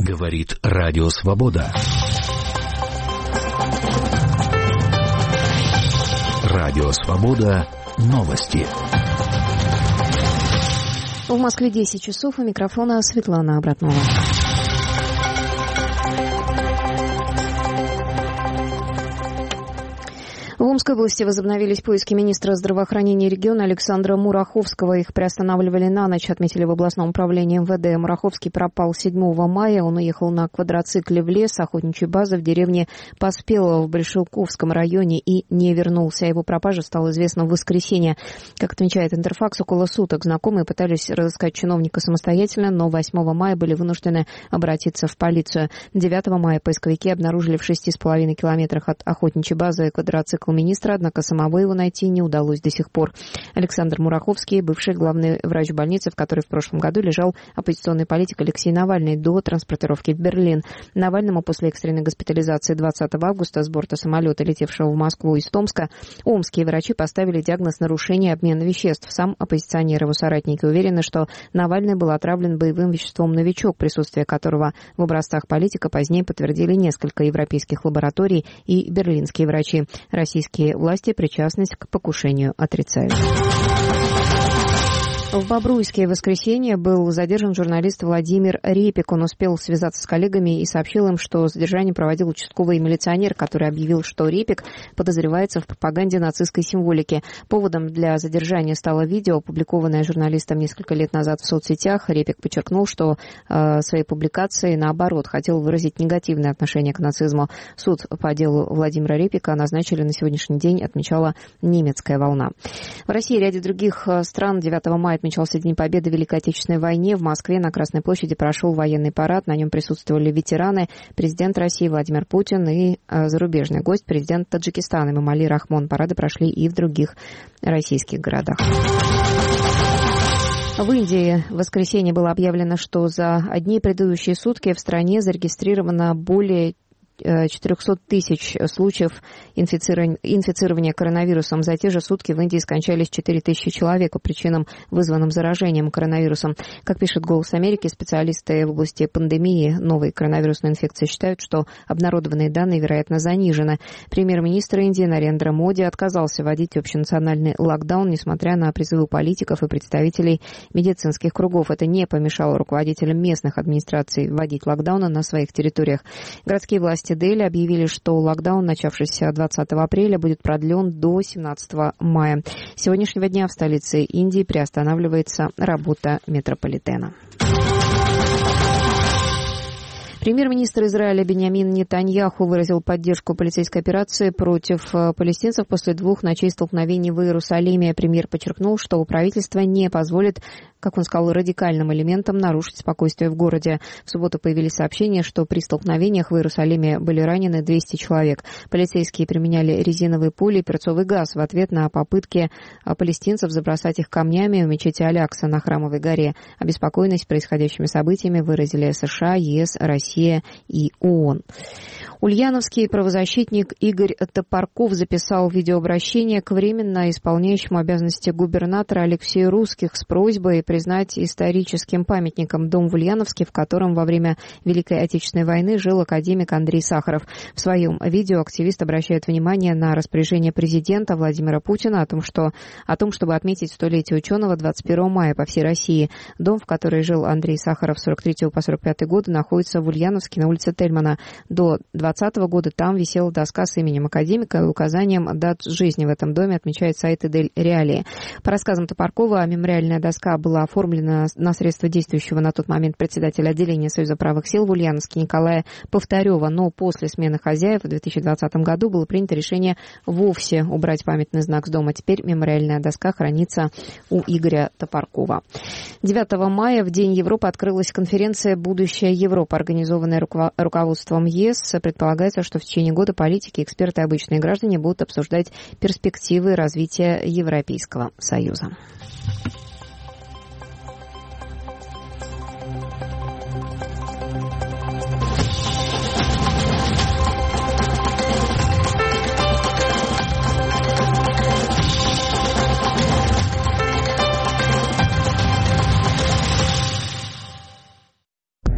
Говорит Радио Свобода. Радио Свобода. Новости. В Москве 10 часов. У микрофона Светлана Обратнова. В Омской области возобновились поиски министра здравоохранения региона Александра Мураховского. Их приостанавливали на ночь, отметили в областном управлении МВД. Мураховский пропал 7 мая. Он уехал на квадроцикле в лес охотничьей базы в деревне Поспелово в Большелковском районе и не вернулся. О его пропаже стало известно в воскресенье. Как отмечает Интерфакс, около суток знакомые пытались разыскать чиновника самостоятельно, но 8 мая были вынуждены обратиться в полицию. 9 мая поисковики обнаружили в 6,5 километрах от охотничьей базы квадроцикл министра, однако самого его найти не удалось до сих пор. Александр Мураховский, бывший главный врач больницы, в которой в прошлом году лежал оппозиционный политик Алексей Навальный до транспортировки в Берлин. Навальному после экстренной госпитализации 20 августа с борта самолета, летевшего в Москву из Томска, омские врачи поставили диагноз нарушения обмена веществ. Сам оппозиционер и его соратники уверены, что Навальный был отравлен боевым веществом «Новичок», присутствие которого в образцах политика позднее подтвердили несколько европейских лабораторий и берлинские врачи. Российские власти причастность к покушению отрицают. В Бобруйске в воскресенье был задержан журналист Владимир Репик. Он успел связаться с коллегами и сообщил им, что задержание проводил участковый милиционер, который объявил, что Репик подозревается в пропаганде нацистской символики. Поводом для задержания стало видео, опубликованное журналистом несколько лет назад в соцсетях. Репик подчеркнул, что своей публикацией, наоборот, хотел выразить негативное отношение к нацизму. Суд по делу Владимира Репика назначили на сегодняшний день, отмечала немецкая волна. В России и ряде других стран 9 мая отмечался День Победы в Великой Отечественной войне. В Москве на Красной площади прошел военный парад. На нем присутствовали ветераны, президент России Владимир Путин и зарубежный гость, президент Таджикистана Эмомали Рахмон. Парады прошли и в других российских городах. В Индии в воскресенье было объявлено, что за одни предыдущие сутки в стране зарегистрировано более 400 тысяч случаев инфицирования коронавирусом. За те же сутки в Индии скончались 4 тысячи человек по причинам, вызванным заражением коронавирусом. Как пишет «Голос Америки», специалисты в области пандемии новой коронавирусной инфекции считают, что обнародованные данные, вероятно, занижены. Премьер-министр Индии Нарендра Моди отказался вводить общенациональный локдаун, несмотря на призывы политиков и представителей медицинских кругов. Это не помешало руководителям местных администраций вводить локдауны на своих территориях. Городские власти Дели объявили, что локдаун, начавшийся 20 апреля, будет продлен до 17 мая. С сегодняшнего дня в столице Индии приостанавливается работа метрополитена. Премьер-министр Израиля Биньямин Нетаньяху выразил поддержку полицейской операции против палестинцев после 2 ночей столкновений в Иерусалиме. Премьер подчеркнул, что правительство не позволит, как он сказал, радикальным элементам нарушить спокойствие в городе. В субботу появились сообщения, что при столкновениях в Иерусалиме были ранены 200 человек. Полицейские применяли резиновые пули и перцовый газ в ответ на попытки палестинцев забросать их камнями в мечети Алякса на Храмовой горе. Обеспокоенность происходящими событиями выразили США, ЕС, Россия и ООН. Ульяновский правозащитник Игорь Топорков записал видеообращение к временно исполняющему обязанности губернатора Алексею Русских с просьбой признать историческим памятником дом в Ульяновске, в котором во время Великой Отечественной войны жил академик Андрей Сахаров. В своем видео активист обращает внимание на распоряжение президента Владимира Путина о том, чтобы отметить столетие ученого 21 мая по всей России. Дом, в котором жил Андрей Сахаров с 43 по 45 годы, находится в Ульяновске на улице Тельмана. До 2020 года там висела доска с именем академика и указанием дат жизни в этом доме, отмечает сайт Эдель Реалии. По рассказам Топоркова, мемориальная доска была оформлена на средства действующего на тот момент председателя отделения Союза правых сил в Ульяновске Николая Повторева, но после смены хозяев в 2020 году было принято решение вовсе убрать памятный знак с дома. Теперь мемориальная доска хранится у Игоря Топоркова. 9 мая, в День Европы, открылась конференция «Будущее Европы», организованная руководством ЕС. Предполагается, что в течение года политики, эксперты и обычные граждане будут обсуждать перспективы развития Европейского Союза.